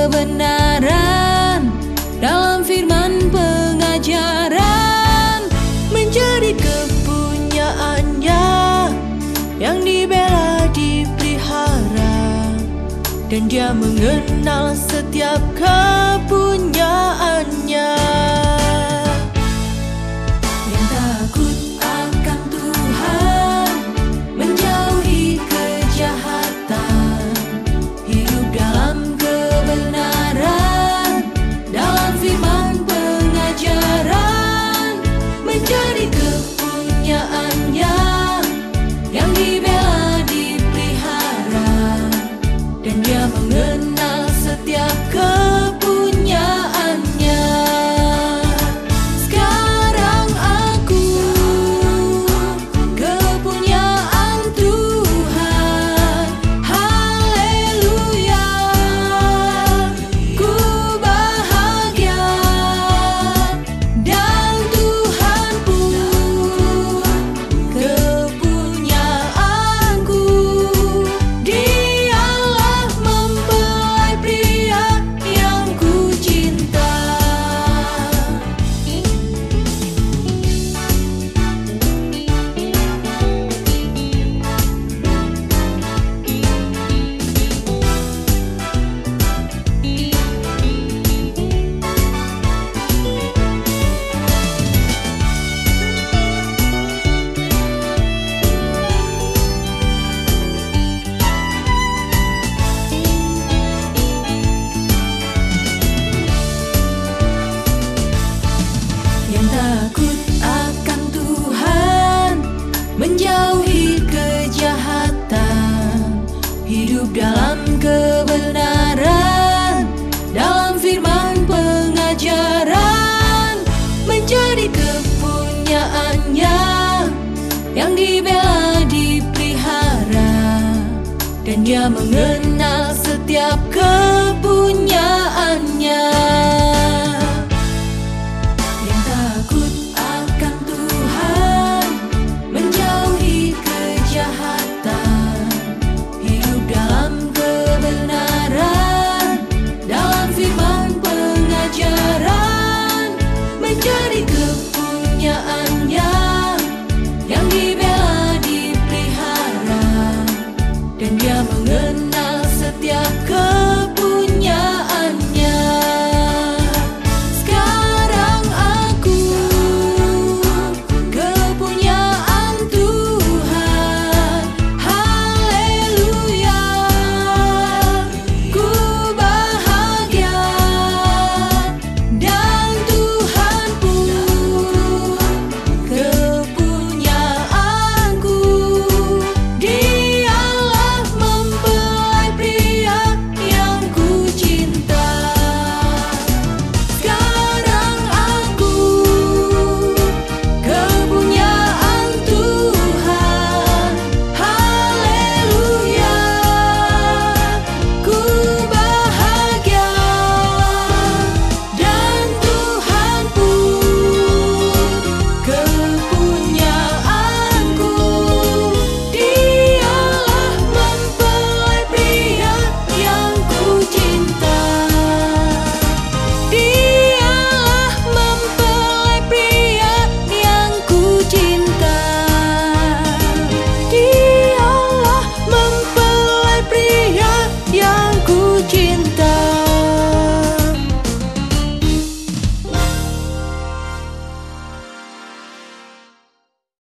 kebenaran dalam firman pengajaran, menjadi kepunyaannya yang dibela dipelihara, dan dia mengenal setiap kepunyaannya. Yang takut akan Tuhan menjauhi kejahatan, hidup dalam kebenaran dalam firman pengajaran, menjadi kepunyaannya yang dibela dipelihara, dan dia mengenal setiap kepunyaannya. Sekarang aku kepunyaan Tuhan, haleluya, ku bahagia, dan Tuhan pun kepunyaanku. Dialah mempelai pria yang ku cinta. Yang takut akan Tuhan menjauhi kejahatan, hidup dalam kebenaran dalam firman pengajaran, menjadi kepunyaannya yang dibela dipelihara, dan dia mengenal setiap kepunyaannya.